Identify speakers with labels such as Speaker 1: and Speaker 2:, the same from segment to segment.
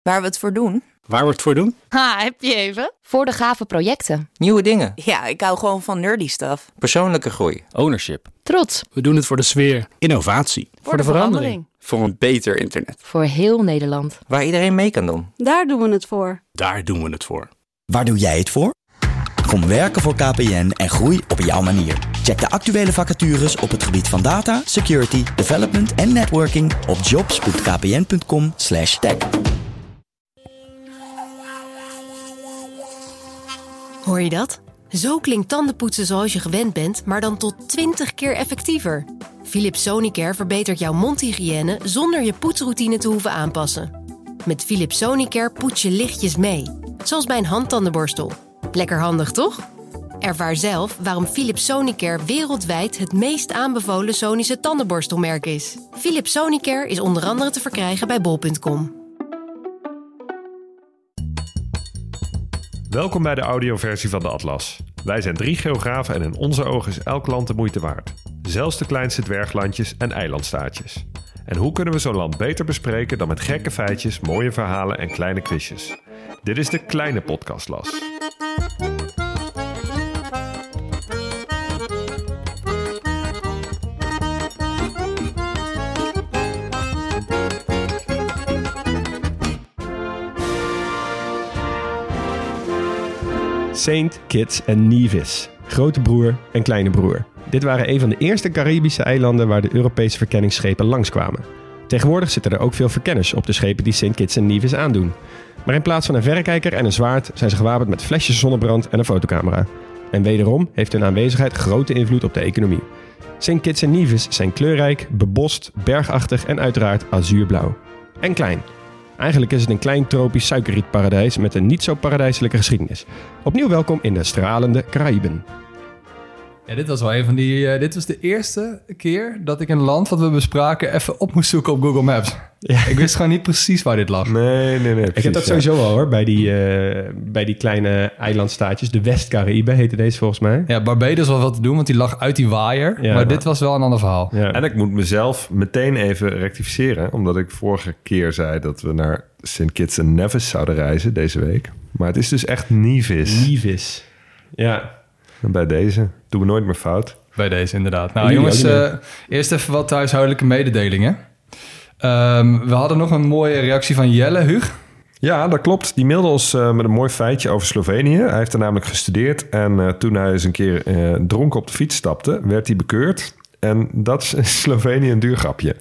Speaker 1: Waar we het voor doen?
Speaker 2: Waar we het voor doen?
Speaker 1: Ha, heb je even?
Speaker 3: Voor de gave projecten.
Speaker 4: Nieuwe dingen.
Speaker 1: Ja, ik hou gewoon van nerdy stuff.
Speaker 4: Persoonlijke groei.
Speaker 2: Ownership.
Speaker 3: Trots.
Speaker 2: We doen het voor de sfeer. Innovatie.
Speaker 1: Voor de verandering.
Speaker 4: Voor een beter internet.
Speaker 3: Voor heel Nederland.
Speaker 4: Waar iedereen mee kan doen.
Speaker 5: Daar doen we het voor.
Speaker 2: Daar doen we het voor.
Speaker 6: Waar doe jij het voor? Kom werken voor KPN en groei op jouw manier. Check de actuele vacatures op het gebied van data, security, development en networking op jobs.kpn.com/tech.
Speaker 7: Hoor je dat? Zo klinkt tandenpoetsen zoals je gewend bent, maar dan tot 20 keer effectiever. Philips Sonicare verbetert jouw mondhygiëne zonder je poetsroutine te hoeven aanpassen. Met Philips Sonicare poets je lichtjes mee, zoals bij een handtandenborstel. Lekker handig, toch? Ervaar zelf waarom Philips Sonicare wereldwijd het meest aanbevolen Sonische tandenborstelmerk is. Philips Sonicare is onder andere te verkrijgen bij bol.com.
Speaker 8: Welkom bij de audioversie van de Atlas. Wij zijn 3 geografen en in onze ogen is elk land de moeite waard. Zelfs de kleinste dwerglandjes en eilandstaatjes. En hoe kunnen we zo'n land beter bespreken dan met gekke feitjes, mooie verhalen en kleine quizjes? Dit is de kleine podcastlas.
Speaker 9: Saint Kitts en Nevis. Grote broer en kleine broer. Dit waren een van de eerste Caribische eilanden waar de Europese verkenningsschepen langskwamen. Tegenwoordig zitten er ook veel verkenners op de schepen die Saint Kitts en Nevis aandoen. Maar in plaats van een verrekijker en een zwaard zijn ze gewapend met flesjes zonnebrand en een fotocamera. En wederom heeft hun aanwezigheid grote invloed op de economie. Saint Kitts en Nevis zijn kleurrijk, bebost, bergachtig en uiteraard azuurblauw. En klein. Eigenlijk is het een klein tropisch suikerrietparadijs met een niet zo paradijselijke geschiedenis. Opnieuw welkom in de stralende Caraïben.
Speaker 10: Ja, dit was wel een van die. Dit was de eerste keer dat ik een land wat we bespraken even op moest zoeken op Google Maps. Ja. Ik wist gewoon niet precies waar dit lag.
Speaker 8: Nee. Precies,
Speaker 9: Ik heb dat sowieso al hoor, bij die kleine eilandstaatjes. De West-Caraïben heette deze volgens mij.
Speaker 10: Ja, Barbados was wat te doen, want die lag uit die waaier.
Speaker 9: Ja,
Speaker 10: maar dit was wel een ander verhaal.
Speaker 9: Ja.
Speaker 8: En ik moet mezelf meteen even rectificeren, omdat ik vorige keer zei dat we naar St. Kitts en Nevis zouden reizen deze week. Maar het is dus echt Nevis.
Speaker 9: Nevis. Ja.
Speaker 8: En bij deze doen we nooit meer fout.
Speaker 10: Bij deze inderdaad. Nou
Speaker 9: Jullie
Speaker 10: jongens,
Speaker 9: ook niet
Speaker 10: eerst even wat huishoudelijke mededelingen. We hadden nog een mooie reactie van Jelle, Huug.
Speaker 8: Ja, dat klopt. Die mailde ons met een mooi feitje over Slovenië. Hij heeft er namelijk gestudeerd. En toen hij eens een keer dronken op de fiets stapte, werd hij bekeurd. En dat is in Slovenië een duur grapje.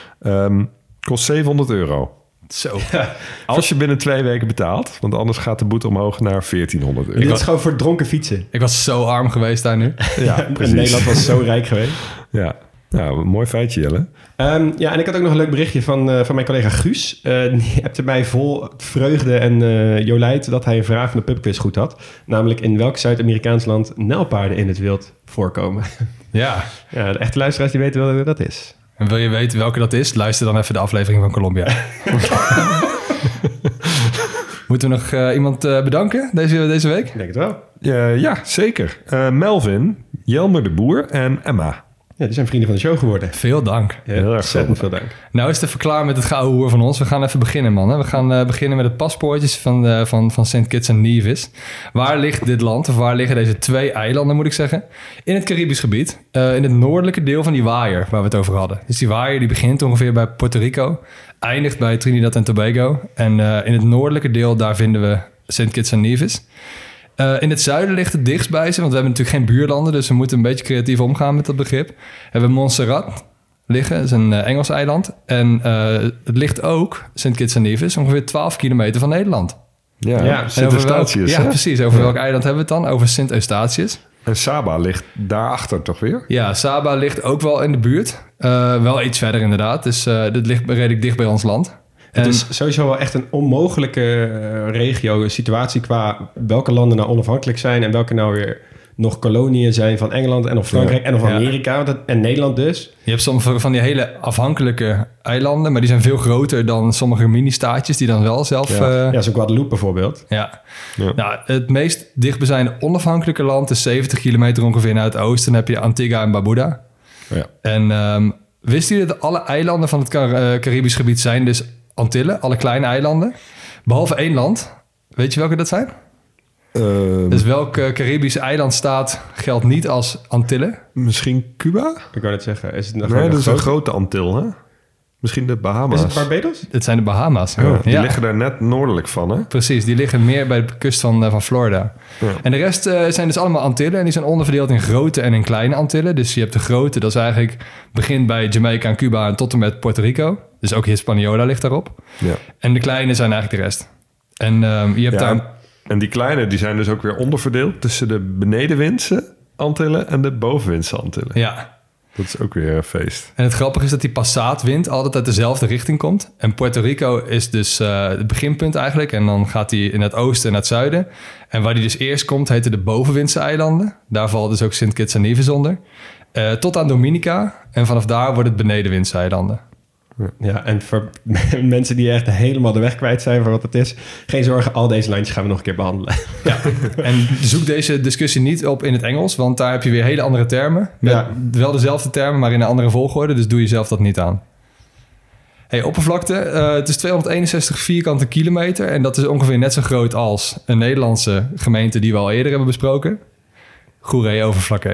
Speaker 8: Kost €700.
Speaker 10: Zo.
Speaker 8: Als je binnen 2 weken betaalt. Want anders gaat de boete omhoog naar €1400.
Speaker 9: Dit is gewoon voor dronken fietsen.
Speaker 10: Ik was zo arm geweest daar nu.
Speaker 8: Ja, precies.
Speaker 9: Nederland was zo rijk geweest.
Speaker 8: Ja, nou, een mooi feitje, Jelle.
Speaker 9: Ja, en ik had ook nog een leuk berichtje van mijn collega Guus. Die appte mij vol vreugde en jolijt dat hij een vraag van de pubquiz goed had. Namelijk in welk Zuid-Amerikaans land nijlpaarden in het wild voorkomen.
Speaker 10: Ja.
Speaker 9: Ja, de echte luisteraars die weten wel hoe dat is.
Speaker 10: En wil je weten welke dat is? Luister dan even de aflevering van Colombia. Moeten we nog iemand bedanken deze week?
Speaker 9: Ik denk het wel.
Speaker 8: Ja, zeker. Melvin, Jelmer de Boer en Emma.
Speaker 9: Ja, die zijn vrienden van de show geworden.
Speaker 10: Veel dank.
Speaker 9: Ja,
Speaker 8: Heel erg
Speaker 9: ontzettend veel dank.
Speaker 10: Nou is het even klaar met het gouden hoer van ons. We gaan even beginnen, man. Hè? We gaan beginnen met het paspoortjes van St. Kitts en Nevis. Waar ligt dit land? Of waar liggen deze 2 eilanden, moet ik zeggen? In het Caribisch gebied. In het noordelijke deel van die waaier waar we het over hadden. Dus die waaier die begint ongeveer bij Puerto Rico. Eindigt bij Trinidad en Tobago. En in het noordelijke deel, daar vinden we St. Kitts en Nevis. In het zuiden ligt het dichtst bij ze, want we hebben natuurlijk geen buurlanden, dus we moeten een beetje creatief omgaan met dat begrip. We hebben Montserrat liggen, dat is een Engels eiland. En het ligt ook, St. Kitts en Nevis, ongeveer 12 kilometer van Nederland.
Speaker 8: Ja, Sint Eustatius.
Speaker 10: Ja, precies. Over welk eiland hebben we het dan? Over Sint Eustatius.
Speaker 8: En Saba ligt daarachter toch weer?
Speaker 10: Ja, Saba ligt ook wel in de buurt. Wel iets verder inderdaad, dus dit ligt redelijk dicht bij ons land.
Speaker 9: Het is sowieso wel echt een onmogelijke regio, situatie qua welke landen nou onafhankelijk zijn en welke nou weer nog koloniën zijn van Engeland en of Frankrijk en of Amerika en Nederland dus.
Speaker 10: Je hebt sommige van die hele afhankelijke eilanden, maar die zijn veel groter dan sommige mini-staatjes die dan wel zelf...
Speaker 9: Ja, zo'n Guadeloupe bijvoorbeeld.
Speaker 10: Ja. Nou, het meest dichtbijzijnde onafhankelijke land is 70 kilometer ongeveer naar het oosten. Dan heb je Antigua en Barbuda.
Speaker 8: Ja.
Speaker 10: En wisten jullie dat alle eilanden van het Caribisch gebied zijn dus Antillen, alle kleine eilanden? Behalve 1 land. Weet je welke dat zijn? Dus welke Caribische eilandstaat geldt niet als Antillen?
Speaker 8: Misschien Cuba?
Speaker 9: Ik wou net zeggen, is het nog
Speaker 8: Nee, dat is een
Speaker 9: groot?
Speaker 8: grote Antil, hè? Misschien de Bahama's.
Speaker 9: Is het Barbados?
Speaker 10: Het zijn de Bahama's.
Speaker 8: Die liggen daar net noordelijk van, hè?
Speaker 10: Precies, die liggen meer bij de kust van Florida.
Speaker 8: Ja.
Speaker 10: En de rest zijn dus allemaal Antillen. En die zijn onderverdeeld in grote en in kleine Antillen. Dus je hebt de grote, dat is eigenlijk... begint bij Jamaica en Cuba en tot en met Puerto Rico. Dus ook Hispaniola ligt daarop.
Speaker 8: Ja.
Speaker 10: En de kleine zijn eigenlijk de rest. En je hebt daar...
Speaker 8: En die kleine, die zijn dus ook weer onderverdeeld... tussen de benedenwindse Antillen en de bovenwindse Antillen.
Speaker 10: Ja.
Speaker 8: Dat is ook weer een feest.
Speaker 10: En het grappige is dat die passaatwind altijd uit dezelfde richting komt. En Puerto Rico is dus het beginpunt eigenlijk. En dan gaat hij in het oosten en het zuiden. En waar die dus eerst komt, heten de bovenwindse eilanden. Daar valt dus ook St. Kitts en Nevis onder. Tot aan Dominica. En vanaf daar wordt het benedenwindse eilanden.
Speaker 9: Ja, en voor mensen die echt helemaal de weg kwijt zijn voor wat het is... geen zorgen, al deze lijntjes gaan we nog een keer behandelen.
Speaker 10: Ja, en zoek deze discussie niet op in het Engels... want daar heb je weer hele andere termen. Met wel dezelfde termen, maar in een andere volgorde. Dus doe jezelf dat niet aan. Hey, oppervlakte, het is 261 vierkante kilometer... en dat is ongeveer net zo groot als een Nederlandse gemeente... die we al eerder hebben besproken. Goeree-Overflakkee.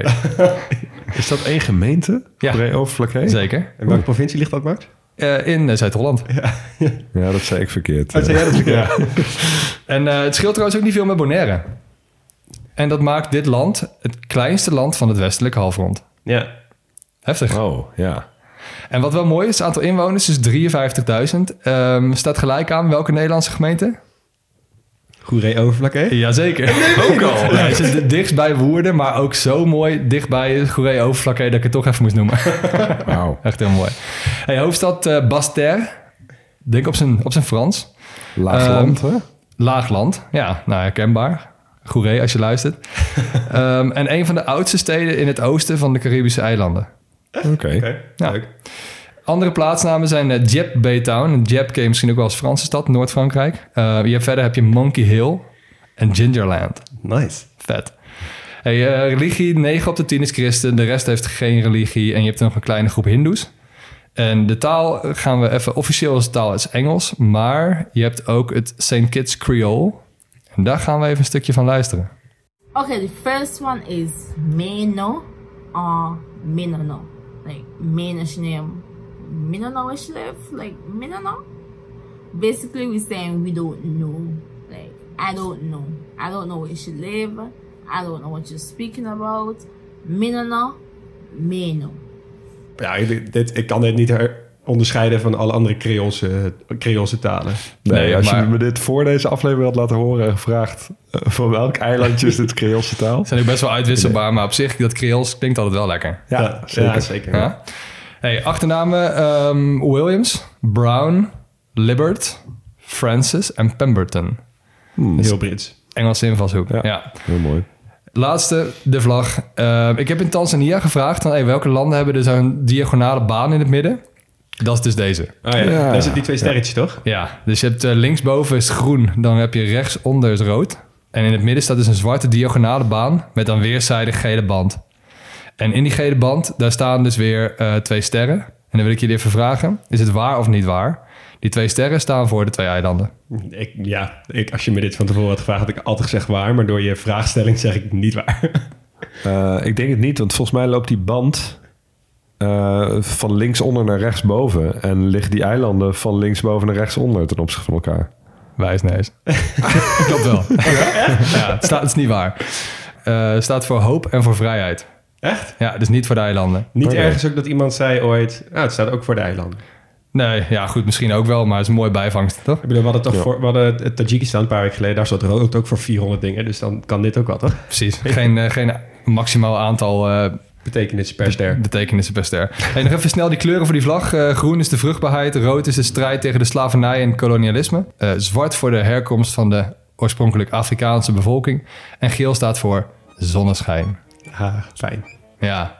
Speaker 8: Is dat 1 gemeente?
Speaker 10: Ja.
Speaker 8: Goeree-Overflakkee?
Speaker 10: Zeker.
Speaker 9: En welke provincie ligt dat, Max?
Speaker 10: In Zuid-Holland.
Speaker 8: Ja, dat zei ik verkeerd.
Speaker 9: Zei jij dat verkeerd?
Speaker 10: Ja. En het scheelt trouwens ook niet veel met Bonaire. En dat maakt dit land het kleinste land van het westelijke halfrond.
Speaker 9: Ja.
Speaker 10: Heftig.
Speaker 8: Oh, ja.
Speaker 10: En wat wel mooi is, het aantal inwoners is 53.000. Staat gelijk aan welke Nederlandse gemeente?
Speaker 9: Goeree-Overflakkee?
Speaker 10: Jazeker. Ook al. Ja, het zit dichtst bij Woerden, maar ook zo mooi dichtbij Goeree-Overflakkee... dat ik het toch even moest noemen.
Speaker 8: Wauw.
Speaker 10: Echt heel mooi. Hey, hoofdstad Basse-Terre. Denk op zijn Frans.
Speaker 8: Laagland, hè?
Speaker 10: Laagland, ja, nou herkenbaar. Goeree, als je luistert. En een van de oudste steden in het oosten van de Caribische eilanden.
Speaker 8: Oké.
Speaker 10: Ja.
Speaker 9: Leuk.
Speaker 10: Andere plaatsnamen zijn Dieppe Baytown. Dieppe ken je misschien ook wel als Franse stad, Noord-Frankrijk. Verder heb je Monkey Hill en Gingerland.
Speaker 9: Nice.
Speaker 10: Vet. Hey, religie, 9 op de 10 is christen. De rest heeft geen religie. En je hebt er nog een kleine groep hindoes. En de taal gaan we even... Officieel als taal is Engels. Maar je hebt ook het St. Kitts Creole. En daar gaan we even een stukje van luisteren.
Speaker 5: Okay, the first one is Meno or Minono. Like, Meno is name. Minono is live? Like, Minono? Basically, we're saying we don't know. Like, I don't know. I don't know where she live. I don't know what you're speaking about. Minono, Meno.
Speaker 9: Ja, ik kan dit niet onderscheiden van alle andere Creoolse talen.
Speaker 8: Nee, als
Speaker 10: maar-
Speaker 8: je me dit voor deze aflevering had laten horen en gevraagd... van welk eilandje is dit Creoolse taal?
Speaker 10: Ze zijn ook best wel uitwisselbaar, maar op zich, dat Creools klinkt altijd wel lekker.
Speaker 8: Ja, zeker.
Speaker 9: Ja, zeker.
Speaker 10: Ja? Hey, achternamen Williams, Brown, Libbert, Francis en Pemberton.
Speaker 9: Heel Brits.
Speaker 10: Engelse invalshoek.
Speaker 8: Ja.
Speaker 10: Ja.
Speaker 8: Heel mooi.
Speaker 10: Laatste, de vlag. Ik heb in Tanzania gevraagd van welke landen hebben er zo'n diagonale baan in het midden. Dat is dus deze.
Speaker 9: Oh ja,
Speaker 8: Ja.
Speaker 9: daar zitten die 2 sterretjes, toch?
Speaker 10: Ja, dus je hebt linksboven is groen, dan heb je rechtsonder is rood. En in het midden staat dus een zwarte diagonale baan met aan weerszijden gele band. En in die gele band, daar staan dus weer 2 sterren. En dan wil ik jullie even vragen, is het waar of niet waar? Die 2 sterren staan voor de 2 eilanden.
Speaker 9: Als je me dit van tevoren had gevraagd, had ik altijd gezegd waar. Maar door je vraagstelling zeg ik niet waar.
Speaker 8: Ik denk het niet, want volgens mij loopt die band... van linksonder naar rechtsboven. En liggen die eilanden van linksboven naar rechtsonder ten opzichte van elkaar.
Speaker 10: Wijsneus. Klopt wel. Ja, het is niet waar. Het staat voor hoop en voor vrijheid.
Speaker 9: Echt?
Speaker 10: Ja, dus niet voor de eilanden.
Speaker 9: Niet
Speaker 8: Oké.
Speaker 9: ergens ook dat iemand zei ooit... het staat ook voor de eilanden.
Speaker 10: Nee, ja goed, misschien ook wel, maar het is een mooie bijvangst, toch?
Speaker 9: Ik bedoel, we hadden, we hadden het Tajikistan een paar weken geleden. Daar stond rood ook voor 400 dingen. Dus dan kan dit ook wel, toch?
Speaker 10: Precies. Geen maximaal aantal
Speaker 9: Betekenissen per ster.
Speaker 10: betekenissen per ster. Hey, nog even snel die kleuren voor die vlag. Groen is de vruchtbaarheid. Rood is de strijd tegen de slavernij en kolonialisme. Zwart voor de herkomst van de oorspronkelijk Afrikaanse bevolking. En geel staat voor zonneschijn.
Speaker 9: Ah, fijn.
Speaker 10: Ja.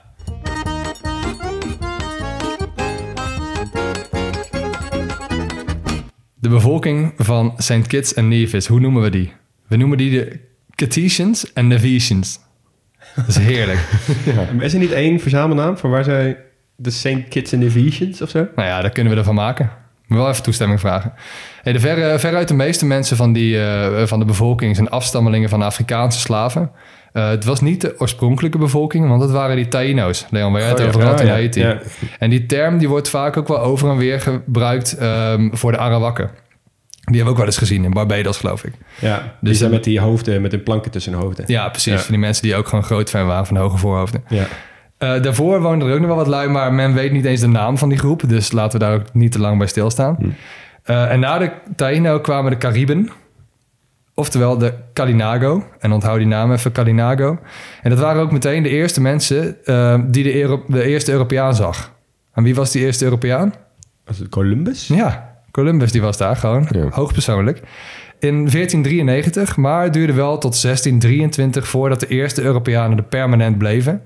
Speaker 10: De bevolking van St. Kitts en Nevis, hoe noemen we die? We noemen die de Kittitians en Nevisians. Dat is heerlijk.
Speaker 9: Is er niet één verzamelnaam van waar zij... de St. Kitts and Nevisians of zo?
Speaker 10: Nou ja, daar kunnen we ervan maken. Moet wel even toestemming vragen. Hey, veruit de meeste mensen van de bevolking zijn afstammelingen van Afrikaanse slaven. Het was niet de oorspronkelijke bevolking, want dat waren die Taíno's. Leon, waar jij het over had in Haiti. Ja. En die term die wordt vaak ook wel over en weer gebruikt voor de Arawakken. Die hebben we ook wel eens gezien in Barbados, geloof ik.
Speaker 9: Ja, dus die zijn met die hoofden, met hun planken tussen hun hoofden.
Speaker 10: Ja, precies. Ja. Van die mensen die ook gewoon groot fan waren van de hoge voorhoofden.
Speaker 9: Ja.
Speaker 10: Daarvoor woonden er ook nog wel wat lui, maar men weet niet eens de naam van die groep. Dus laten we daar ook niet te lang bij stilstaan. En na de Taíno kwamen de Cariben. Oftewel de Kalinago. En onthoud die naam even, Kalinago. En dat waren ook meteen de eerste mensen die de eerste Europeaan zag. En wie was die eerste Europeaan?
Speaker 9: Was het Columbus?
Speaker 10: Ja, Columbus die was daar gewoon, hoogpersoonlijk. In 1493, maar het duurde wel tot 1623 voordat de eerste Europeanen er permanent bleven.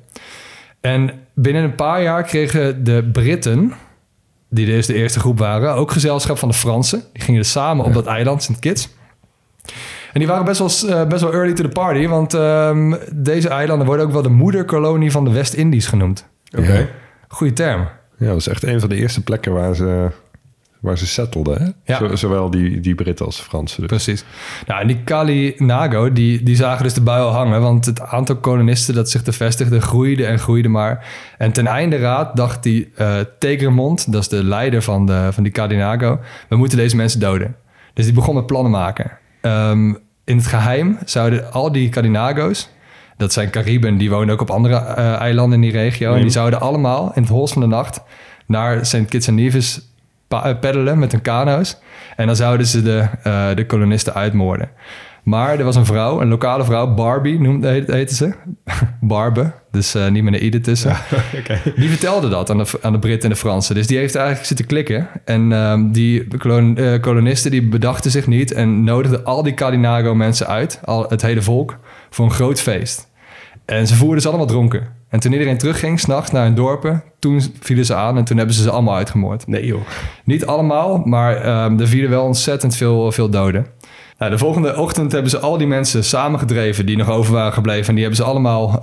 Speaker 10: En binnen een paar jaar kregen de Britten, die dus de eerste groep waren, ook gezelschap van de Fransen. Die gingen dus samen op dat eiland, St. Kitts. En die waren best wel early to the party, want deze eilanden worden ook wel de moederkolonie van de West-Indies genoemd.
Speaker 9: Oké.
Speaker 10: Goeie term.
Speaker 8: Ja, dat is echt een van de eerste plekken waar ze settelden. Hè?
Speaker 10: Ja.
Speaker 8: Zowel die Britten als de Fransen. Dus.
Speaker 10: Precies. Nou, en die Kalinago, die zagen dus de bui al hangen, want het aantal kolonisten dat zich te vestigde groeide en groeide maar. En ten einde raad dacht die Tegermond, dat is de leider van die Kalinago, we moeten deze mensen doden. Dus die begon met plannen maken. In het geheim zouden al die Kalinago's, dat zijn Cariben, die wonen ook op andere eilanden in die regio, en die zouden allemaal in het holst van de nacht naar St. Kitts en Nevis peddelen met hun kano's. En dan zouden ze de kolonisten uitmoorden. Maar er was een vrouw, een lokale vrouw, Barbie heette ze. Barbe, dus niet met een i ertussen.
Speaker 9: Ja, okay.
Speaker 10: Die vertelde dat aan de Britten en de Fransen. Dus die heeft eigenlijk zitten klikken. En die kolonisten die bedachten zich niet en nodigden al die Kalinago mensen uit, het hele volk, voor een groot feest. En ze voerden ze allemaal dronken. En toen iedereen terugging, 's nachts naar hun dorpen, toen vielen ze aan en toen hebben ze allemaal uitgemoord.
Speaker 9: Nee joh.
Speaker 10: Niet allemaal, maar er vielen wel ontzettend veel doden. Nou, de volgende ochtend hebben ze al die mensen samengedreven die nog over waren gebleven. En die hebben ze allemaal,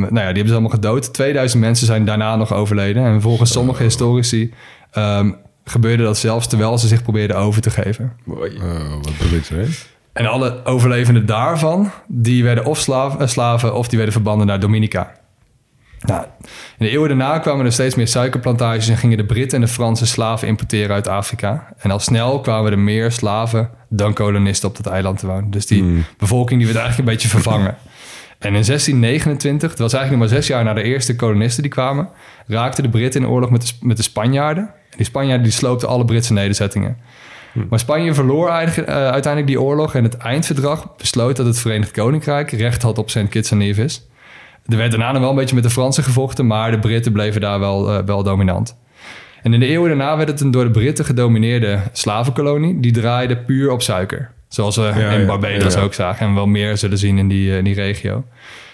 Speaker 10: gedood. 2000 mensen zijn daarna nog overleden. En volgens sommige historici gebeurde dat zelfs terwijl ze zich probeerden over te geven.
Speaker 8: Wat bedoel je?
Speaker 10: En alle overlevenden daarvan, die werden of slaven of die werden verbannen naar Dominica. Nou, in de eeuwen daarna kwamen er steeds meer suikerplantages en gingen de Britten en de Fransen slaven importeren uit Afrika. En al snel kwamen er meer slaven dan kolonisten op dat eiland te wonen. Dus die bevolking die werd eigenlijk een beetje vervangen. En in 1629, het was eigenlijk nog maar 6 jaar na de eerste kolonisten die kwamen, raakten de Britten in oorlog met de Spanjaarden. En die Spanjaarden die sloopten alle Britse nederzettingen. Maar Spanje verloor uiteindelijk die oorlog en het eindverdrag besloot dat het Verenigd Koninkrijk recht had op St. Kitts en Nevis. Er werd daarna nog wel een beetje met de Fransen gevochten, maar de Britten bleven daar wel dominant. En in de eeuwen daarna werd het een door de Britten gedomineerde slavenkolonie. Die draaide puur op suiker. Zoals we in Barbados ook zagen en wel meer zullen zien in die regio.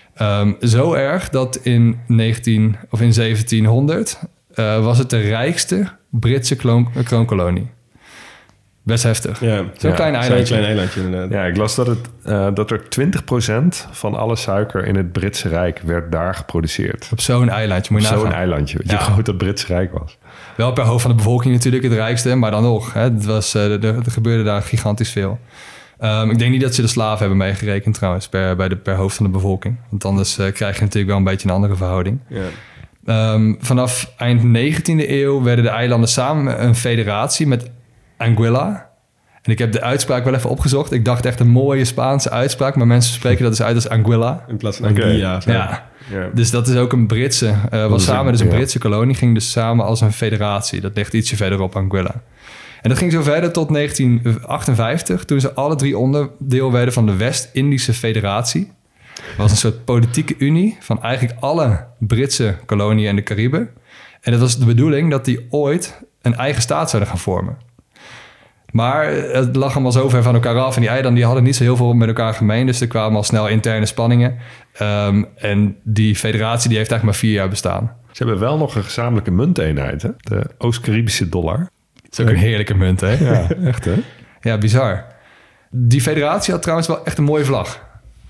Speaker 10: Zo erg dat in 1700 was het de rijkste Britse kroonkolonie. Best heftig.
Speaker 9: Ja,
Speaker 10: Zo'n klein eilandje.
Speaker 9: Klein eilandje inderdaad.
Speaker 8: Ja, ik las dat er 20% van alle suiker in het Britse Rijk werd daar geproduceerd.
Speaker 10: Op zo'n eilandje, moet je nagaan.
Speaker 8: Zo'n eilandje, weet je hoe groot dat Britse Rijk was.
Speaker 10: Wel per hoofd van de bevolking natuurlijk het rijkste, maar dan nog. Hè, er gebeurde daar gigantisch veel. Ik denk niet dat ze de slaven hebben meegerekend trouwens, per hoofd van de bevolking. Want anders krijg je natuurlijk wel een beetje een andere verhouding. Ja. Vanaf eind 19e eeuw werden de eilanden samen een federatie met Anguilla. En ik heb de uitspraak wel even opgezocht. Ik dacht echt een mooie Spaanse uitspraak, maar mensen spreken dat dus uit als Anguilla.
Speaker 9: In plaats van Anguilla.
Speaker 10: Ja. Dus dat is ook een Britse, was samen dus een Britse kolonie, ging dus samen als een federatie. Dat ligt ietsje verderop, Anguilla. En dat ging zo verder tot 1958, toen ze alle 3 onderdeel werden van de West-Indische Federatie. Dat was een soort politieke unie van eigenlijk alle Britse koloniën en de Cariben. En het was de bedoeling dat die ooit een eigen staat zouden gaan vormen. Maar het lag allemaal zo ver van elkaar af. En die eilanden die hadden niet zo heel veel met elkaar gemeen. Dus er kwamen al snel interne spanningen. En die federatie die heeft eigenlijk maar 4 jaar bestaan.
Speaker 8: Ze hebben wel nog een gezamenlijke munteenheid, hè? De Oost-Caribische dollar.
Speaker 10: Het is ook een heerlijke munt, hè?
Speaker 8: Ja, echt hè?
Speaker 10: Ja, bizar. Die federatie had trouwens wel echt een mooie vlag.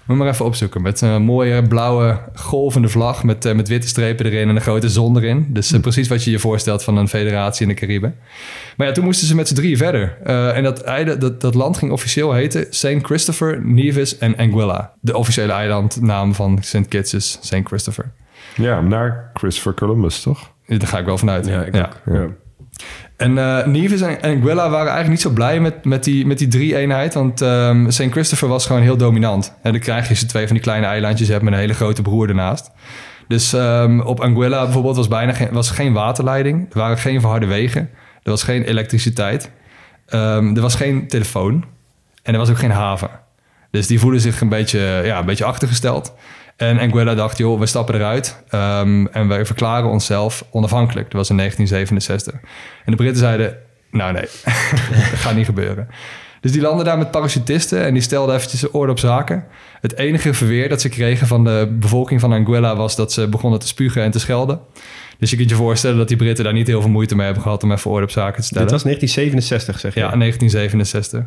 Speaker 10: Moet maar even opzoeken. Met een mooie blauwe golvende vlag met witte strepen erin en een grote zon erin. Dus precies wat je je voorstelt van een federatie in de Cariben. Maar ja, toen moesten ze met z'n drieën verder. En dat land ging officieel heten St. Christopher, Nevis en Anguilla. De officiële eilandnaam van St. Kitts is St. Christopher.
Speaker 8: Ja, naar Christopher Columbus, toch?
Speaker 10: Daar ga ik wel vanuit.
Speaker 9: Ja, ik ook. Ja.
Speaker 10: En Nevis en Anguilla waren eigenlijk niet zo blij met die drie-eenheid. Want St. Christopher was gewoon heel dominant. En dan krijg je ze twee van die kleine eilandjes. Je hebt met een hele grote broer ernaast. Dus op Anguilla bijvoorbeeld was geen waterleiding. Er waren geen verharde wegen. Er was geen elektriciteit. Er was geen telefoon. En er was ook geen haven. Dus die voelden zich een beetje achtergesteld. En Anguilla dacht, joh, we stappen eruit en wij verklaren onszelf onafhankelijk. Dat was in 1967. En de Britten zeiden, nou nee, dat gaat niet gebeuren. Dus die landden daar met parachutisten en die stelden eventjes de orde op zaken. Het enige verweer dat ze kregen van de bevolking van Anguilla was dat ze begonnen te spugen en te schelden. Dus je kunt je voorstellen dat die Britten daar niet heel veel moeite mee hebben gehad om even orde op zaken te stellen.
Speaker 9: Dit was 1967, zeg je?
Speaker 10: Ja, 1967.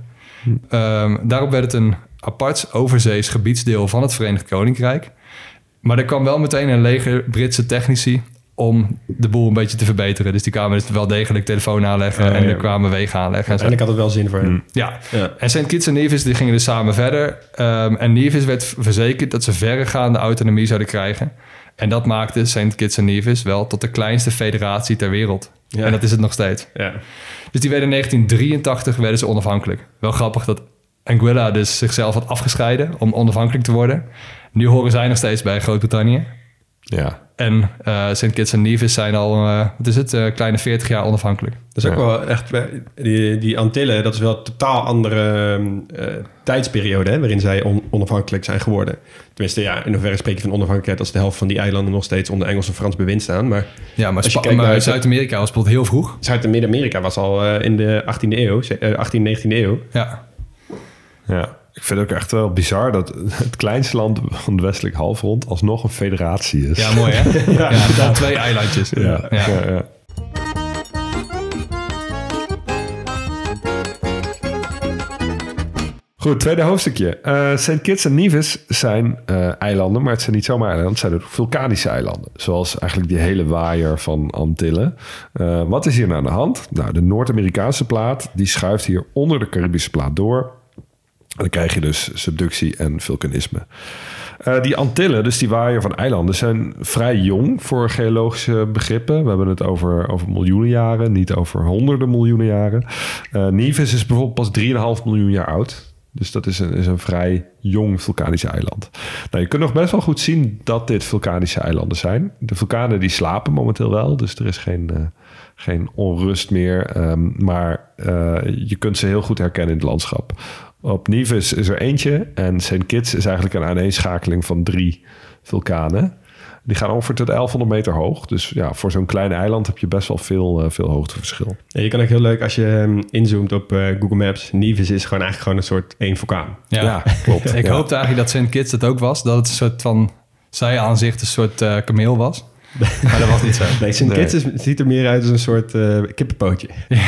Speaker 10: Daarop werd het een apart overzees gebiedsdeel van het Verenigd Koninkrijk. Maar er kwam wel meteen een leger Britse technici om de boel een beetje te verbeteren. Dus die kwamen dus wel degelijk telefoon aanleggen en er kwamen wegen aanleggen.
Speaker 9: En ik had het wel zin voor hem.
Speaker 10: Ja. En St. Kitts en Nevis die gingen dus samen verder. En Nevis werd verzekerd dat ze verregaande autonomie zouden krijgen. En dat maakte St. Kitts en Nevis wel tot de kleinste federatie ter wereld. Ja. En dat is het nog steeds.
Speaker 9: Ja.
Speaker 10: Dus die werden in 1983 werden ze onafhankelijk. Wel grappig dat Anguilla dus zichzelf had afgescheiden om onafhankelijk te worden. Nu horen zij nog steeds bij Groot-Brittannië.
Speaker 8: Ja.
Speaker 10: En St. Kitts en Nevis zijn al, kleine 40 jaar onafhankelijk.
Speaker 9: Dat is ook wel echt, die Antillen, dat is wel een totaal andere tijdsperiode, hè, waarin zij onafhankelijk zijn geworden. Tenminste, ja, in hoeverre spreek je van onafhankelijkheid als de helft van die eilanden nog steeds onder Engels en Frans bewind staan. Maar
Speaker 10: Zuid-Amerika was bijvoorbeeld heel vroeg.
Speaker 9: Zuid-Amerika was al in de 18e eeuw, 19e eeuw.
Speaker 10: Ja.
Speaker 8: Ja. Ik vind het ook echt wel bizar dat het kleinste land van de westelijk halfrond alsnog een federatie is.
Speaker 10: Ja, mooi hè? Ja, 2 eilandjes.
Speaker 8: Ja. Goed, tweede hoofdstukje. St. Kitts en Nevis zijn eilanden, maar het zijn niet zomaar eilanden. Het zijn ook vulkanische eilanden. Zoals eigenlijk die hele waaier van Antillen. Wat is hier nou aan de hand? Nou, de Noord-Amerikaanse plaat die schuift hier onder de Caribische plaat door. En dan krijg je dus subductie en vulkanisme. Die Antillen, dus die waaier van eilanden, zijn vrij jong voor geologische begrippen. We hebben het over miljoenen jaren, niet over honderden miljoenen jaren. Nevis is bijvoorbeeld pas 3,5 miljoen jaar oud. Dus dat is een vrij jong vulkanisch eiland. Nou, je kunt nog best wel goed zien dat dit vulkanische eilanden zijn. De vulkanen die slapen momenteel wel, dus er is geen onrust meer. Maar je kunt ze heel goed herkennen in het landschap. Op Nevis is er eentje en St. Kitts is eigenlijk een aaneenschakeling van 3 vulkanen. Die gaan ongeveer tot 1100 meter hoog. Dus ja, voor zo'n klein eiland heb je best wel veel hoogteverschil.
Speaker 9: Ja, je kan ook heel leuk als je inzoomt op Google Maps. Nevis is gewoon eigenlijk een soort 1 vulkaan.
Speaker 10: Ja, klopt. Ik hoopte eigenlijk dat St. Kitts het ook was. Dat het een soort van zijaanzicht, een soort kameel was. Maar dat was niet zo.
Speaker 9: Nee, St. Kitts ziet er meer uit als een soort kippenpootje.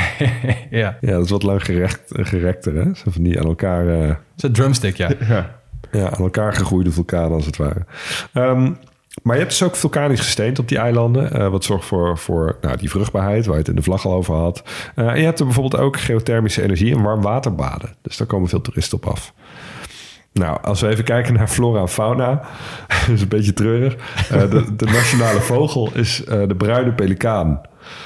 Speaker 10: Ja,
Speaker 8: dat is wat lang gerekter, hè? Zo van die aan elkaar...
Speaker 10: Zo'n drumstick, ja.
Speaker 8: Ja, aan elkaar gegroeide vulkanen als het ware. Maar je hebt dus ook vulkanisch gesteente op die eilanden. Wat zorgt voor die vruchtbaarheid, waar je het in de vlag al over had. En je hebt er bijvoorbeeld ook geothermische energie en warmwaterbaden. Dus daar komen veel toeristen op af. Nou, als we even kijken naar flora en fauna, dat is een beetje treurig. De nationale vogel is de bruine pelikaan.